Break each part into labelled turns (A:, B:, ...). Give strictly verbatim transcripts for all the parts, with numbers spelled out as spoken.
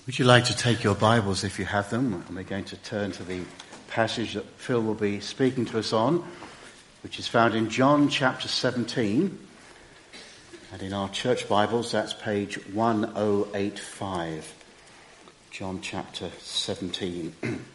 A: Would you like to take your Bibles, if you have them, and we're going to turn to the passage that Phil will be speaking to us on, which is found in John chapter seventeen, and in our church Bibles that's page one oh eight five. John chapter seventeen.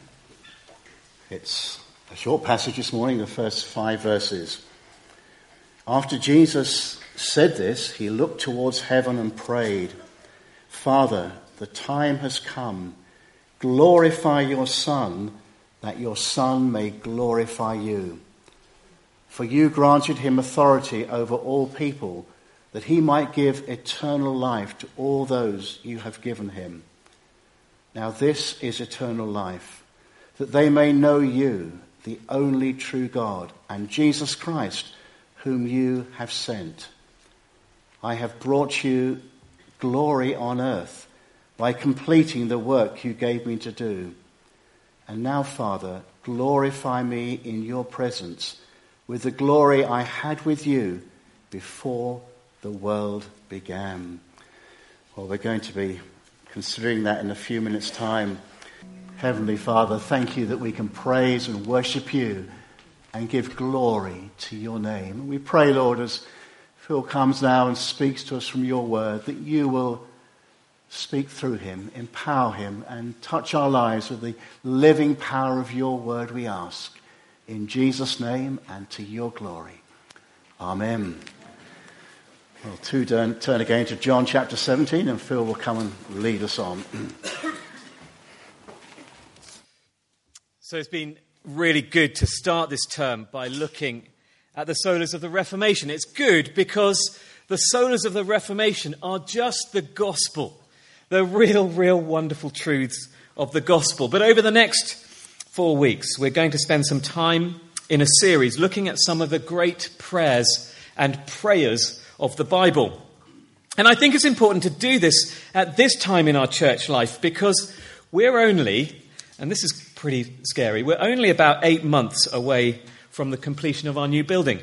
A: It's a short passage this morning, the first five verses. After Jesus said this, he looked towards heaven and prayed, "Father, the time has come. Glorify your Son, that your Son may glorify you. For you granted him authority over all people, that he might give eternal life to all those you have given him. Now this is eternal life, that they may know you, the only true God, and Jesus Christ, whom you have sent. I have brought you glory on earth, by completing the work you gave me to do. And now, Father, glorify me in your presence with the glory I had with you before the world began." Well, we're going to be considering that in a few minutes' time. Heavenly Father, thank you that we can praise and worship you and give glory to your name. And we pray, Lord, as Phil comes now and speaks to us from your word, that you will speak through him, empower him, and touch our lives with the living power of your word, we ask. In Jesus' name and to your glory. Amen. Well, to turn, turn again to John chapter seventeen, and Phil will come and lead us on.
B: So it's been really good to start this term by looking at the solas of the Reformation. It's good because the solas of the Reformation are just the gospel. The real, real wonderful truths of the gospel. But over the next four weeks, we're going to spend some time in a series looking at some of the great prayers and prayers of the Bible. And I think it's important to do this at this time in our church life because we're only, and this is pretty scary, we're only about eight months away from the completion of our new building.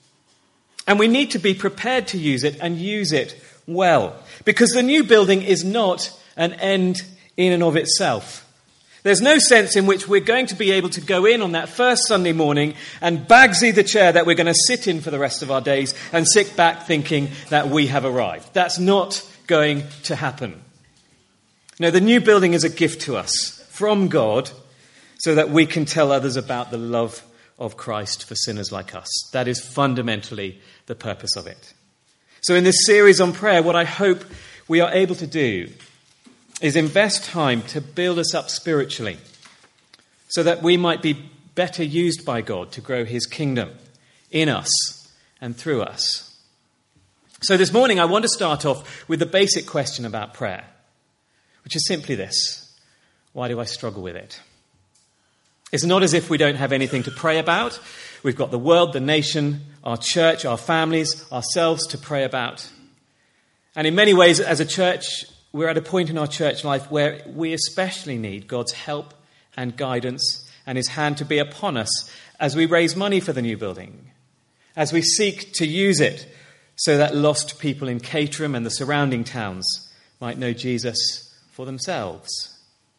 B: And we need to be prepared to use it and use it well, because the new building is not an end in and of itself. There's no sense in which we're going to be able to go in on that first Sunday morning and bagsy the chair that we're going to sit in for the rest of our days and sit back thinking that we have arrived. That's not going to happen. No, the new building is a gift to us from God so that we can tell others about the love of Christ for sinners like us. That is fundamentally the purpose of it. So in this series on prayer, what I hope we are able to do is invest time to build us up spiritually so that we might be better used by God to grow his kingdom in us and through us. So this morning I want to start off with the basic question about prayer, which is simply this: why do I struggle with it? It's not as if we don't have anything to pray about. We've got the world, the nation, our church, our families, ourselves to pray about. And in many ways, as a church, we're at a point in our church life where we especially need God's help and guidance and his hand to be upon us as we raise money for the new building, as we seek to use it so that lost people in Caterham and the surrounding towns might know Jesus for themselves.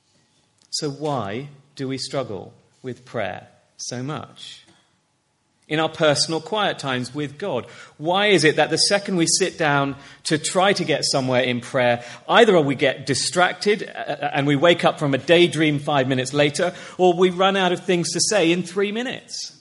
B: So why do we struggle with prayer so much? In our personal quiet times with God, why is it that the second we sit down to try to get somewhere in prayer, either we get distracted and we wake up from a daydream five minutes later, or we run out of things to say in three minutes?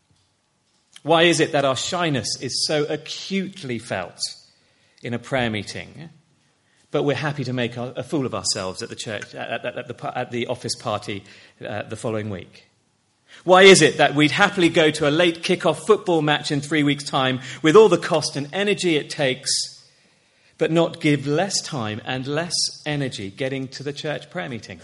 B: Why is it that our shyness is so acutely felt in a prayer meeting, but we're happy to make a fool of ourselves at the church, at, at, at, the, at the office party uh, the following week? Why is it that we'd happily go to a late kick-off football match in three weeks' time with all the cost and energy it takes, but not give less time and less energy getting to the church prayer meeting?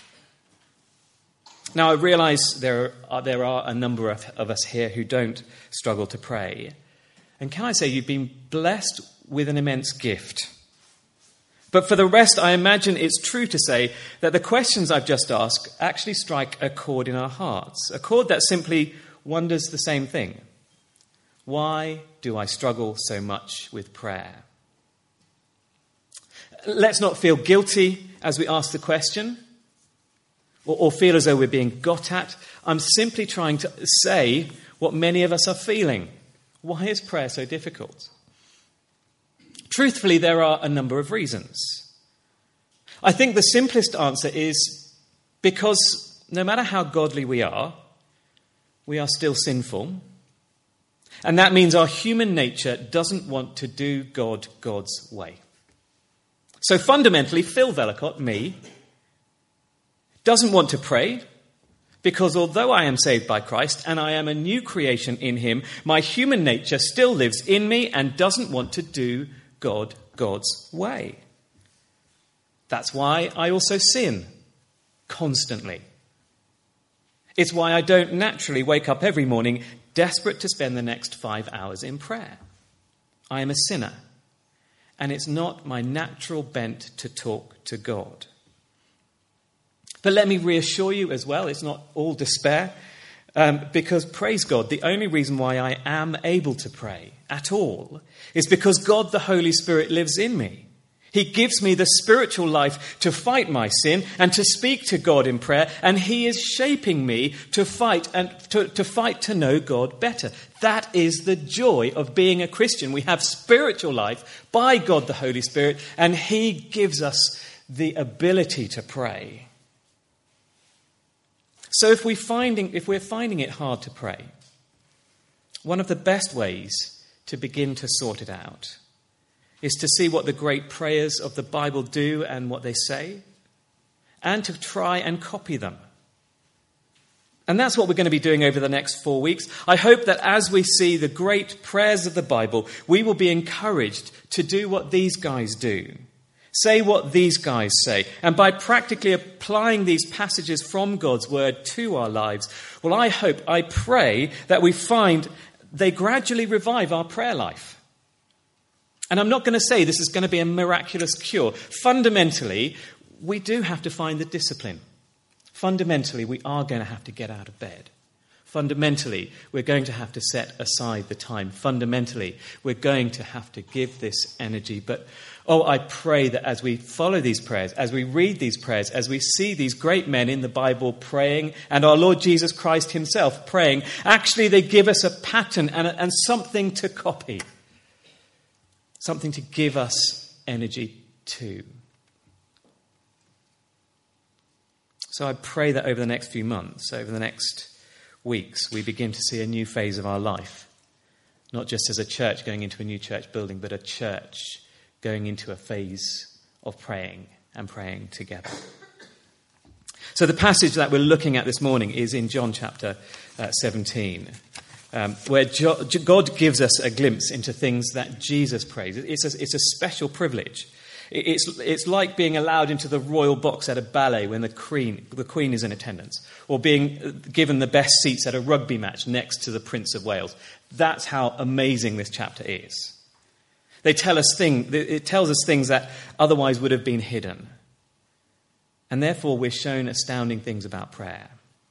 B: Now, I realise there are, there are a number of, of us here who don't struggle to pray. And can I say you've been blessed with an immense gift. But for the rest, I imagine it's true to say that the questions I've just asked actually strike a chord in our hearts, a chord that simply wonders the same thing. Why do I struggle so much with prayer? Let's not feel guilty as we ask the question, or, or feel as though we're being got at. I'm simply trying to say what many of us are feeling. Why is prayer so difficult? Truthfully, there are a number of reasons. I think the simplest answer is because no matter how godly we are, we are still sinful. And that means our human nature doesn't want to do God God's way. So fundamentally, Phil Vellacott, me, doesn't want to pray because although I am saved by Christ and I am a new creation in him, my human nature still lives in me and doesn't want to do God God's way. That's why I also sin constantly. It's why I don't naturally wake up every morning desperate to spend the next five hours in prayer. I am a sinner, and it's not my natural bent to talk to God. But let me reassure you as well, it's not all despair, um, because praise God, the only reason why I am able to pray at all is because God the Holy Spirit lives in me. He gives me the spiritual life to fight my sin and to speak to God in prayer, and he is shaping me to fight and to, to fight to know God better. That is the joy of being a Christian. We have spiritual life by God the Holy Spirit, and he gives us the ability to pray. So if we finding if we're finding it hard to pray, one of the best ways to begin to sort it out is to see what the great prayers of the Bible do and what they say, and to try and copy them. And that's what we're going to be doing over the next four weeks. I hope that as we see the great prayers of the Bible, we will be encouraged to do what these guys do. Say what these guys say. And by practically applying these passages from God's word to our lives, well, I hope, I pray that we find they gradually revive our prayer life. And I'm not going to say this is going to be a miraculous cure. Fundamentally, we do have to find the discipline. Fundamentally, we are going to have to get out of bed. Fundamentally, we're going to have to set aside the time. Fundamentally, we're going to have to give this energy. But, oh, I pray that as we follow these prayers, as we read these prayers, as we see these great men in the Bible praying, and our Lord Jesus Christ himself praying, actually they give us a pattern and, and something to copy. Something to give us energy to. So I pray that over the next few months, over the next weeks, we begin to see a new phase of our life. Not just as a church going into a new church building, but a church going into a phase of praying and praying together. So the passage that we're looking at this morning is in John chapter uh, seventeen. Um, where jo- God gives us a glimpse into things that Jesus prays. It's a, it's a special privilege. It's, it's like being allowed into the royal box at a ballet when the queen, the queen is in attendance, or being given the best seats at a rugby match next to the Prince of Wales. That's how amazing this chapter is. They tell us thing, it tells us things that otherwise would have been hidden. And therefore we're shown astounding things about prayer.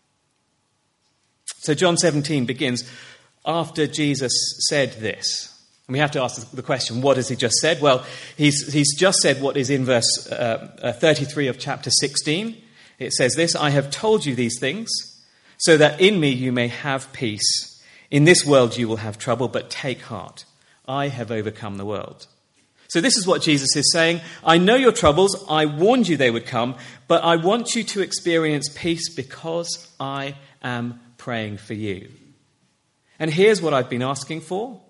B: So John seventeen begins after Jesus said this. And we have to ask the question, what has he just said? Well, he's, he's just said what is in verse uh, thirty-three of chapter sixteen. It says this, I have told you these things so that in me you may have peace. In this world you will have trouble, but take heart. I have overcome the world. So this is what Jesus is saying. I know your troubles. I warned you they would come, but I want you to experience peace because I am praying for you. And here's what I've been asking for.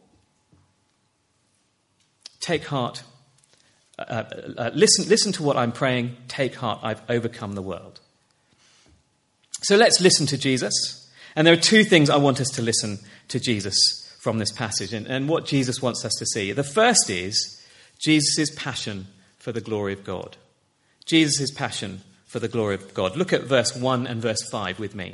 B: Take heart. Uh, uh, listen, listen to what I'm praying. Take heart. I've overcome the world. So let's listen to Jesus. And there are two things I want us to listen to Jesus from this passage and, and what Jesus wants us to see. The first is Jesus' passion for the glory of God. Jesus' passion for the glory of God. Look at verse one and verse five with me.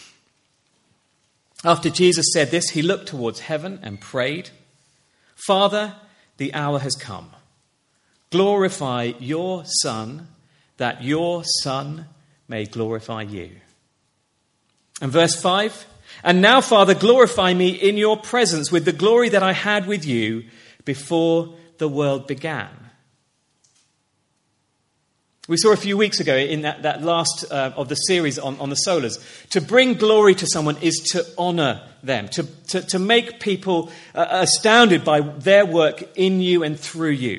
B: After Jesus said this, he looked towards heaven and prayed, Father, the hour has come. Glorify your Son, that your Son may glorify you. And verse five, and now, Father, glorify me in your presence with the glory that I had with you before the world began. We saw a few weeks ago in that, that last uh, of the series on, on the solas, to bring glory to someone is to honour them, to, to, to make people uh, astounded by their work in you and through you.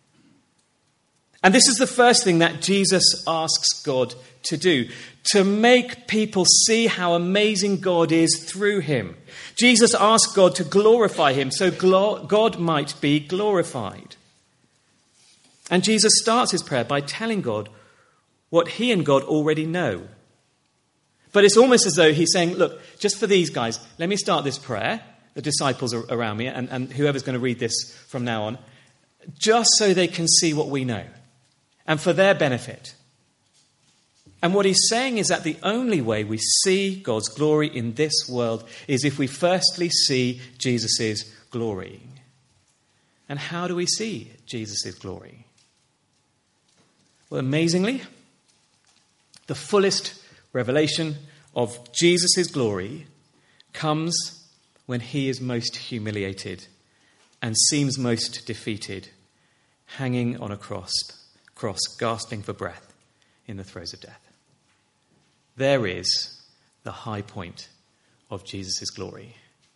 B: And this is the first thing that Jesus asks God to do, to make people see how amazing God is through him. Jesus asks God to glorify him so glo- God might be glorified. And Jesus starts his prayer by telling God what he and God already know. But it's almost as though he's saying, look, just for these guys, let me start this prayer, the disciples are around me, and, and whoever's going to read this from now on, just so they can see what we know, and for their benefit. And what he's saying is that the only way we see God's glory in this world is if we firstly see Jesus' glory. And how do we see Jesus' glory? Well, amazingly, the fullest revelation of Jesus' glory comes when he is most humiliated and seems most defeated, hanging on a cross, cross, gasping for breath in the throes of death. There is the high point of Jesus' glory.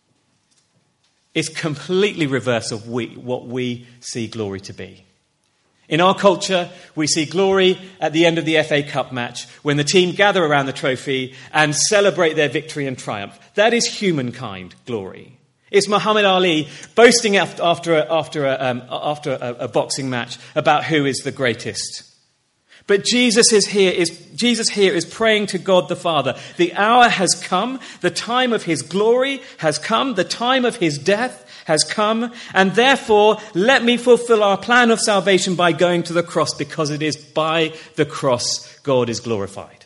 B: It's completely reverse of we, what we see glory to be. In our culture, we see glory at the end of the F A Cup match when the team gather around the trophy and celebrate their victory and triumph. That is humankind glory. It's Muhammad Ali boasting after, after, a, after, a, um, after a, a boxing match about who is the greatest. But Jesus is here is Jesus here is praying to God the Father. The hour has come, the time of his glory has come, the time of his death has come, and therefore let me fulfill our plan of salvation by going to the cross, because it is by the cross God is glorified.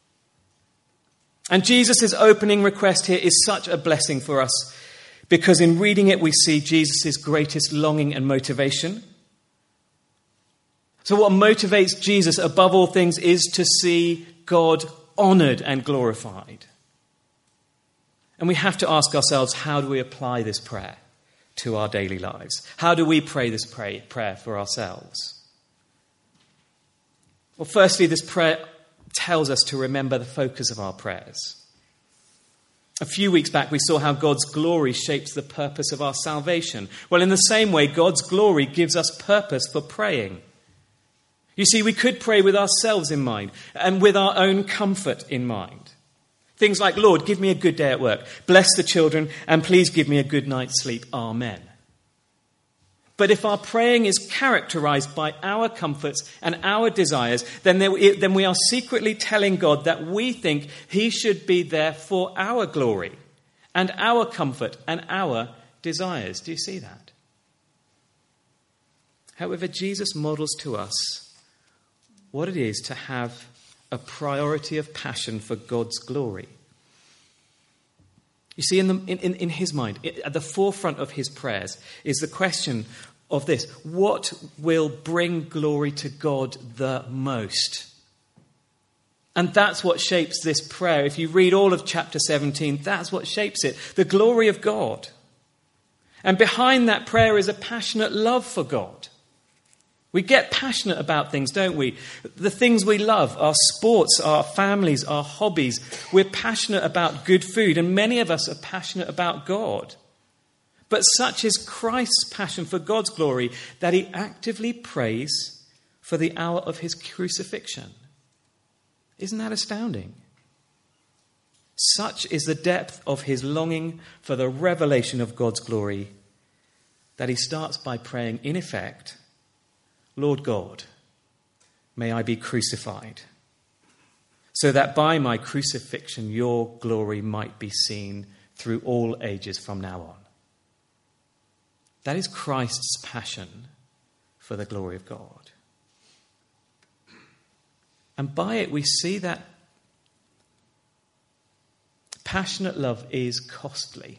B: And Jesus' opening request here is such a blessing for us, because in reading it we see Jesus' greatest longing and motivation. So what motivates Jesus above all things is to see God honoured and glorified. And we have to ask ourselves, how do we apply this prayer to our daily lives? How do we pray this pray, prayer for ourselves? Well, firstly, this prayer tells us to remember the focus of our prayers. A few weeks back, we saw how God's glory shapes the purpose of our salvation. Well, in the same way, God's glory gives us purpose for praying. You see, we could pray with ourselves in mind and with our own comfort in mind. Things like, Lord, give me a good day at work. Bless the children, and please give me a good night's sleep. Amen. But if our praying is characterized by our comforts and our desires, then, there, then we are secretly telling God that we think he should be there for our glory and our comfort and our desires. Do you see that? However, Jesus models to us what it is to have a priority of passion for God's glory. You see, in, the, in, in his mind, at the forefront of his prayers is the question of this: what will bring glory to God the most? And that's what shapes this prayer. If you read all of chapter seventeen, that's what shapes it: the glory of God. And behind that prayer is a passionate love for God. We get passionate about things, don't we? The things we love, our sports, our families, our hobbies. We're passionate about good food, and many of us are passionate about God. But such is Christ's passion for God's glory that he actively prays for the hour of his crucifixion. Isn't that astounding? Such is the depth of his longing for the revelation of God's glory that he starts by praying, in effect, Lord God, may I be crucified, so that by my crucifixion your glory might be seen through all ages from now on. That is Christ's passion for the glory of God. And by it we see that passionate love is costly.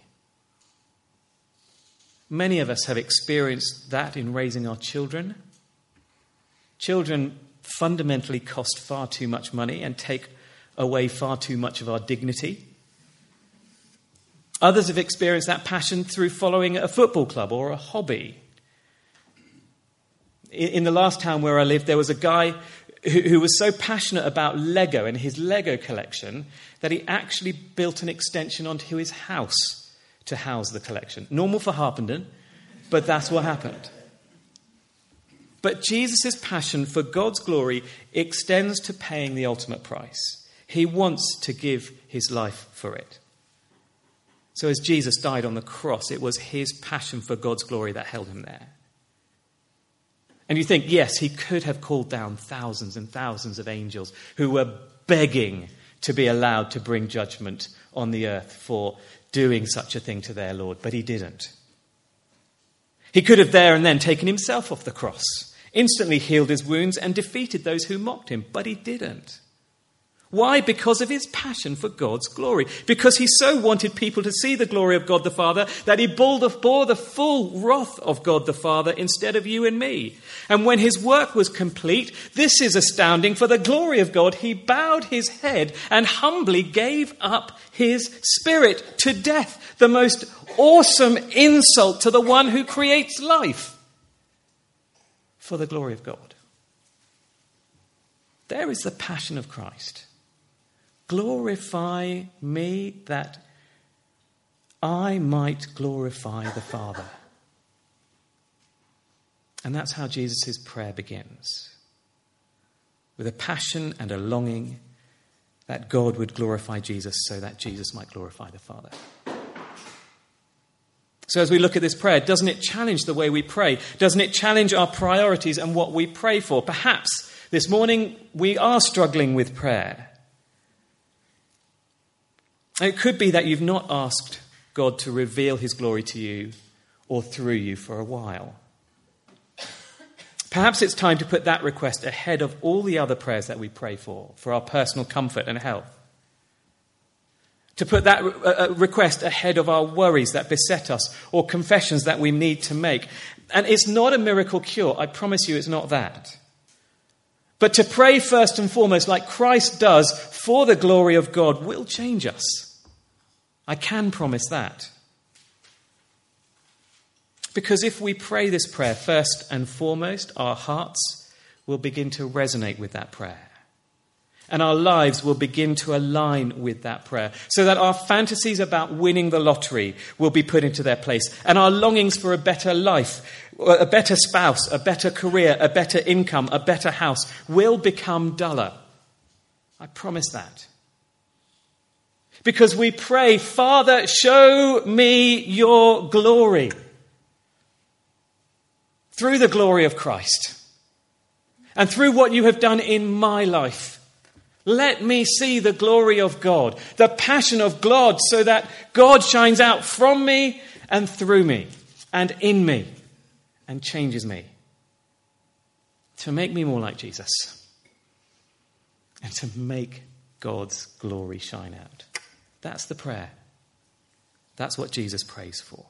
B: Many of us have experienced that in raising our children. Children fundamentally cost far too much money and take away far too much of our dignity. Others have experienced that passion through following a football club or a hobby. In the last town where I lived, there was a guy who, who was so passionate about Lego and his Lego collection that he actually built an extension onto his house to house the collection. Normal for Harpenden, but that's what happened. But Jesus' passion for God's glory extends to paying the ultimate price. He wants to give his life for it. So as Jesus died on the cross, it was his passion for God's glory that held him there. And you think, yes, he could have called down thousands and thousands of angels who were begging to be allowed to bring judgment on the earth for doing such a thing to their Lord, but he didn't. He could have there and then taken himself off the cross, instantly healed his wounds and defeated those who mocked him, but he didn't. Why? Because of his passion for God's glory. Because he so wanted people to see the glory of God the Father that he bore the full wrath of God the Father instead of you and me. And when his work was complete, this is astounding, for the glory of God, he bowed his head and humbly gave up his spirit to death, the most awesome insult to the one who creates life, for the glory of God. There is the passion of Christ. Glorify me that I might glorify the Father. And that's how Jesus' prayer begins. With a passion and a longing that God would glorify Jesus so that Jesus might glorify the Father. So as we look at this prayer, doesn't it challenge the way we pray? Doesn't it challenge our priorities and what we pray for? Perhaps this morning we are struggling with prayer. It could be that you've not asked God to reveal his glory to you or through you for a while. Perhaps it's time to put that request ahead of all the other prayers that we pray for, for our personal comfort and health. To put that uh, request ahead of our worries that beset us or confessions that we need to make. And it's not a miracle cure. I promise you it's not that. But to pray first and foremost like Christ does for the glory of God will change us. I can promise that. Because if we pray this prayer first and foremost, our hearts will begin to resonate with that prayer. And our lives will begin to align with that prayer, so that our fantasies about winning the lottery will be put into their place, and our longings for a better life, a better spouse, a better career, a better income, a better house will become duller. I promise that. Because we pray, Father, show me your glory. Through the glory of Christ. And through what you have done in my life. Let me see the glory of God, the passion of God, so that God shines out from me and through me and in me and changes me. To make me more like Jesus and to make God's glory shine out. That's the prayer. That's what Jesus prays for.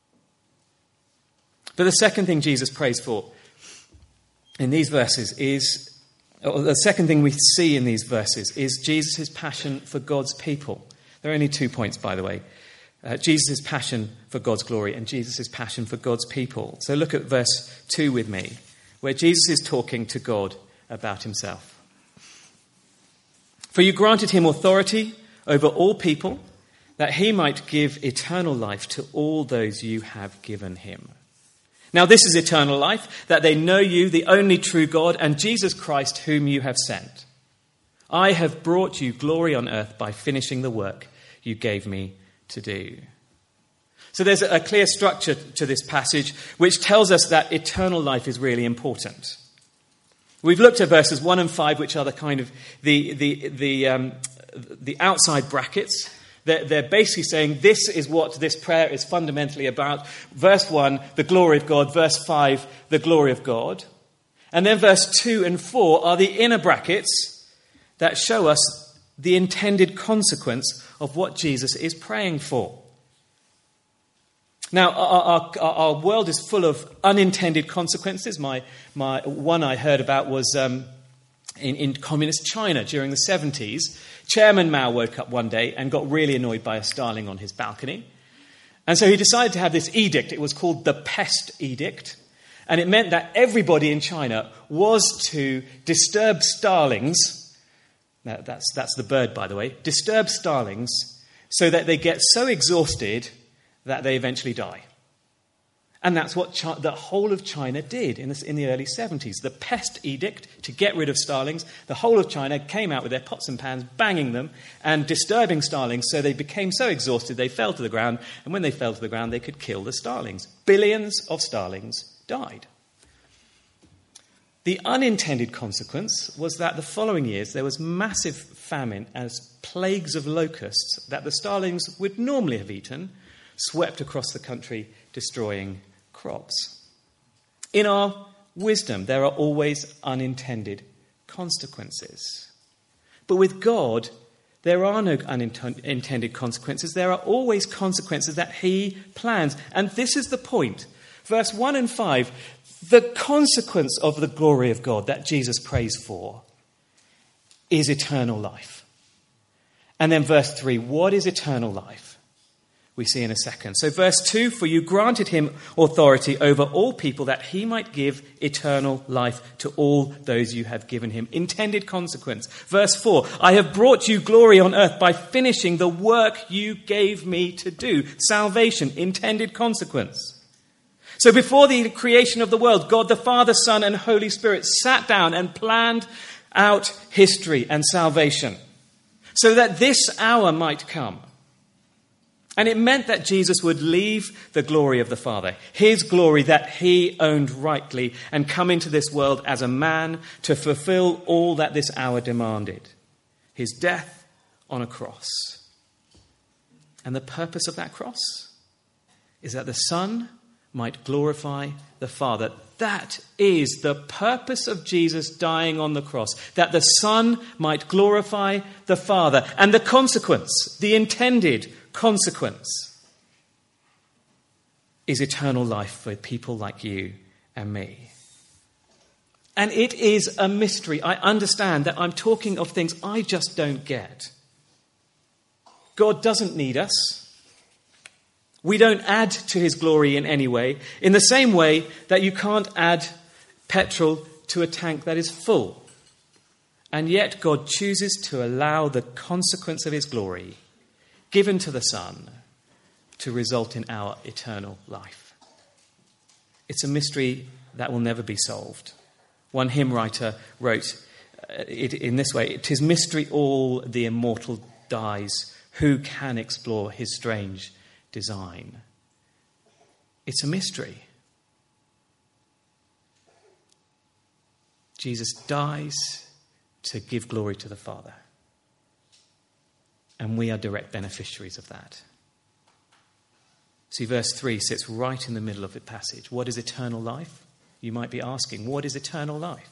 B: But the second thing Jesus prays for in these verses is Or the second thing we see in these verses is Jesus' passion for God's people. There are only two points, by the way. Uh, Jesus' passion for God's glory and Jesus' passion for God's people. So look at verse two with me, where Jesus is talking to God about himself. For you granted him authority over all people, that he might give eternal life to all those you have given him. Now this is eternal life, that they know you, the only true God, and Jesus Christ, whom you have sent. I have brought you glory on earth by finishing the work you gave me to do. So there's a clear structure to this passage which tells us that eternal life is really important. We've looked at verses one and five, which are the kind of the the the um, the outside brackets. They're, they're basically saying this is what this prayer is fundamentally about. Verse one, the glory of God. Verse five, the glory of God. And then verse two and four are the inner brackets that show us the intended consequence of what Jesus is praying for. Now, our, our, our world is full of unintended consequences. My, my one I heard about was um, in, in communist China during the seventies. Chairman Mao woke up one day and got really annoyed by a starling on his balcony. And so he decided to have this edict. It was called the Pest Edict. And it meant that everybody in China was to disturb starlings. Now, that's, that's the bird, by the way. Disturb starlings so that they get so exhausted that they eventually die. And that's what Chi- the whole of China did in, this, in the early seventies. The pest edict to get rid of starlings. The whole of China came out with their pots and pans, banging them and disturbing starlings so they became so exhausted they fell to the ground. And when they fell to the ground, they could kill the starlings. Billions of starlings died. The unintended consequence was that the following years there was massive famine as plagues of locusts that the starlings would normally have eaten swept across the country, destroying crops. In our wisdom, there are always unintended consequences. But with God, there are no unintended consequences. There are always consequences that he plans. And this is the point. Verse one and five, the consequence of the glory of God that Jesus prays for is eternal life. And then verse three, what is eternal life? We see in a second. So verse two, for you granted him authority over all people that he might give eternal life to all those you have given him. Intended consequence. Verse four, I have brought you glory on earth by finishing the work you gave me to do. Salvation, intended consequence. So before the creation of the world, God the Father, Son and Holy Spirit sat down and planned out history and salvation so that this hour might come. And it meant that Jesus would leave the glory of the Father, his glory that he owned rightly, and come into this world as a man to fulfill all that this hour demanded. His death on a cross. And the purpose of that cross is that the Son might glorify the Father. That is the purpose of Jesus dying on the cross, that the Son might glorify the Father. And the consequence, the intended consequence, is eternal life for people like you and me. And it is a mystery. I understand that I'm talking of things I just don't get. God doesn't need us. We don't add to his glory in any way, in the same way that you can't add petrol to a tank that is full. And yet God chooses to allow the consequence of his glory given to the Son to result in our eternal life. It's a mystery that will never be solved. One hymn writer wrote it in this way, "'Tis mystery all the immortal dies, who can explore his strange design?" It's a mystery. Jesus dies to give glory to the Father. And we are direct beneficiaries of that. See, verse three sits right in the middle of the passage. What is eternal life? You might be asking, what is eternal life?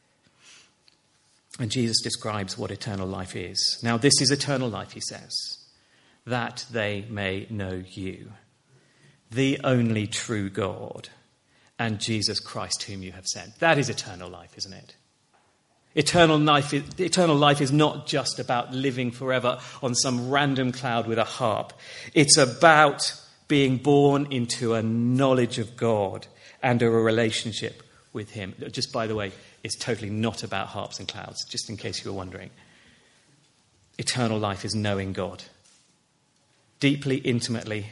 B: And Jesus describes what eternal life is. Now, this is eternal life, he says, that they may know you, the only true God, and Jesus Christ whom you have sent. That is eternal life, isn't it? Eternal life, is, eternal life is not just about living forever on some random cloud with a harp. It's about being born into a knowledge of God and a relationship with him. Just by the way, it's totally not about harps and clouds, just in case you were wondering. Eternal life is knowing God deeply, intimately.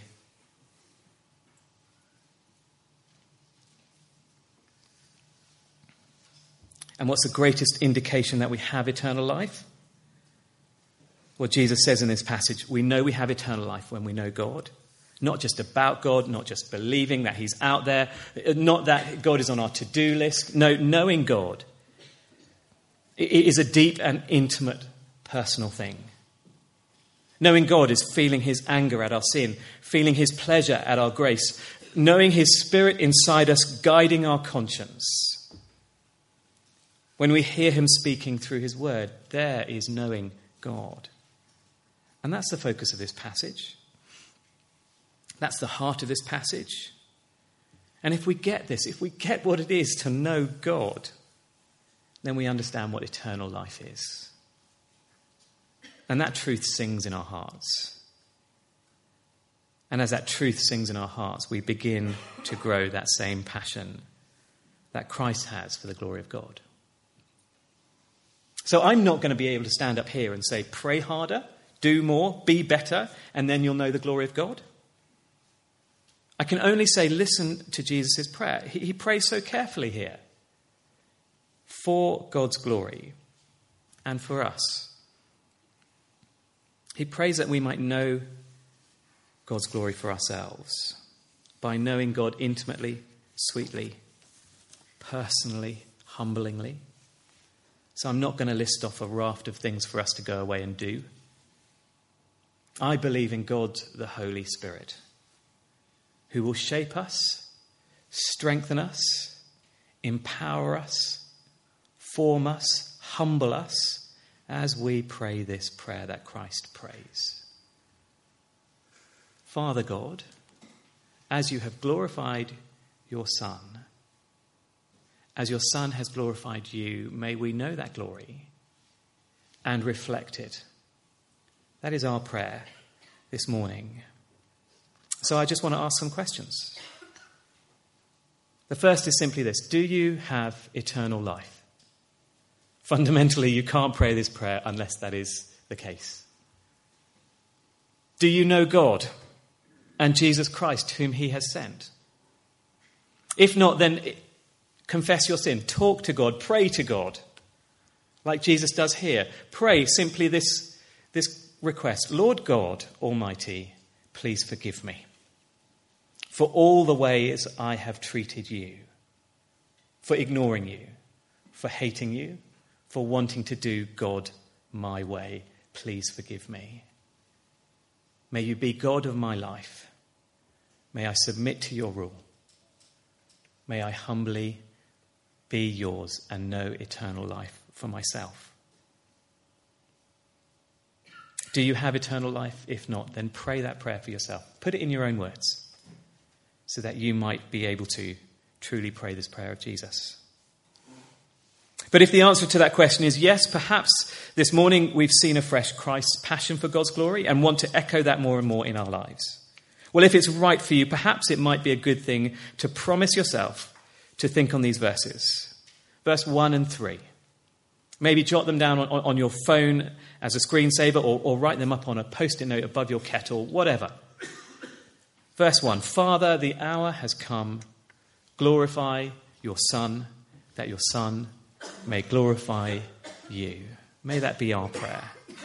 B: And what's the greatest indication that we have eternal life? Well, Jesus says in this passage, we know we have eternal life when we know God. Not just about God, not just believing that he's out there, not that God is on our to-do list. No, knowing God. It is a deep and intimate personal thing. Knowing God is feeling his anger at our sin, feeling his pleasure at our grace, knowing his Spirit inside us guiding our conscience. When we hear him speaking through his word, there is knowing God. And that's the focus of this passage. That's the heart of this passage. And if we get this, if we get what it is to know God, then we understand what eternal life is. And that truth sings in our hearts. And as that truth sings in our hearts, we begin to grow that same passion that Christ has for the glory of God. So I'm not going to be able to stand up here and say, pray harder, do more, be better, and then you'll know the glory of God. I can only say, listen to Jesus' prayer. He, he prays so carefully here for God's glory and for us. He prays that we might know God's glory for ourselves by knowing God intimately, sweetly, personally, humblingly. So I'm not going to list off a raft of things for us to go away and do. I believe in God, the Holy Spirit, who will shape us, strengthen us, empower us, form us, humble us, as we pray this prayer that Christ prays. Father God, as you have glorified your Son, as your Son has glorified you, may we know that glory and reflect it. That is our prayer this morning. So I just want to ask some questions. The first is simply this: do you have eternal life? Fundamentally, you can't pray this prayer unless that is the case. Do you know God and Jesus Christ, whom he has sent? If not, then confess your sin. Talk to God. Pray to God. Like Jesus does here. Pray simply this, this request: Lord God Almighty, please forgive me for all the ways I have treated you, for ignoring you, for hating you, for wanting to do God my way. Please forgive me. May you be God of my life. May I submit to your rule. May I humbly be yours and know eternal life for myself. Do you have eternal life? If not, then pray that prayer for yourself. Put it in your own words so that you might be able to truly pray this prayer of Jesus. But if the answer to that question is yes, perhaps this morning we've seen afresh Christ's passion for God's glory and want to echo that more and more in our lives. Well, if it's right for you, perhaps it might be a good thing to promise yourself to think on these verses. Verse one and three. Maybe jot them down on, on your phone as a screensaver, or, or write them up on a post-it note above your kettle, whatever. Verse one, Father, the hour has come. Glorify your Son, that your Son may glorify you. May that be our prayer.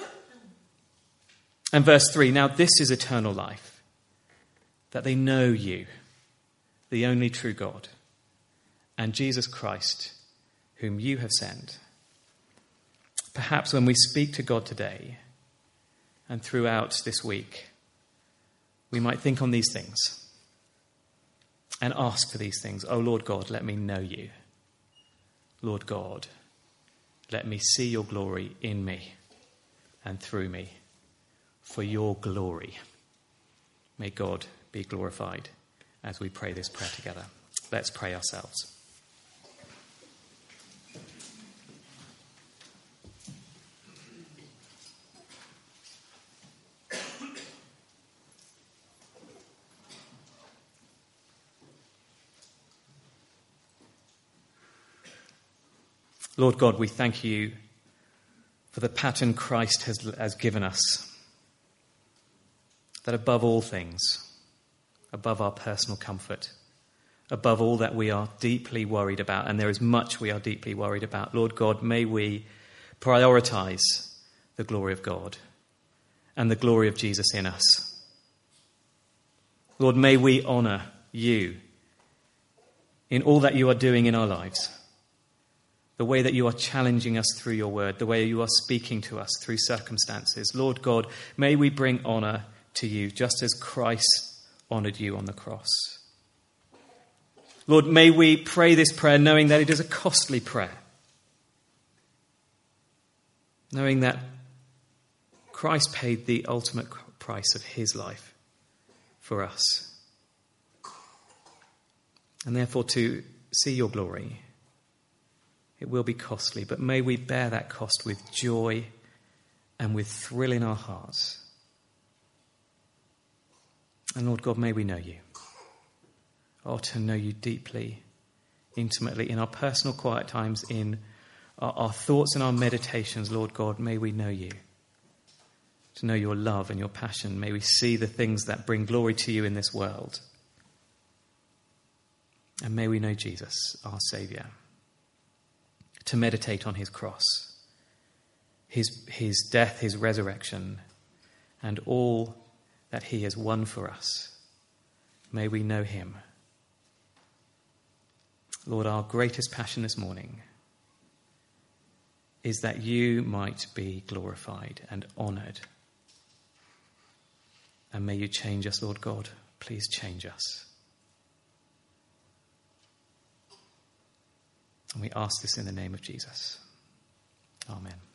B: And verse three, now this is eternal life, that they know you, the only true God, and Jesus Christ, whom you have sent. Perhaps when we speak to God today and throughout this week, we might think on these things and ask for these things. Oh, Lord God, let me know you. Lord God, let me see your glory in me and through me for your glory. May God be glorified as we pray this prayer together. Let's pray ourselves. Lord God, we thank you for the pattern Christ has, has given us, that above all things, above our personal comfort, above all that we are deeply worried about, and there is much we are deeply worried about, Lord God, may we prioritize the glory of God and the glory of Jesus in us. Lord, may we honor you in all that you are doing in our lives. The way that you are challenging us through your word, the way you are speaking to us through circumstances. Lord God, may we bring honor to you just as Christ honored you on the cross. Lord, may we pray this prayer knowing that it is a costly prayer. Knowing that Christ paid the ultimate price of his life for us. And therefore to see your glory, it will be costly, but may we bear that cost with joy and with thrill in our hearts. And Lord God, may we know you. Oh, to know you deeply, intimately in our personal quiet times, in our, our thoughts and our meditations, Lord God, may we know you. To know your love and your passion. May we see the things that bring glory to you in this world. And may we know Jesus, our Saviour. To meditate on his cross, his, his death, his resurrection, and all that he has won for us. May we know him. Lord, our greatest passion this morning is that you might be glorified and honoured. And may you change us, Lord God. Please change us. And we ask this in the name of Jesus. Amen.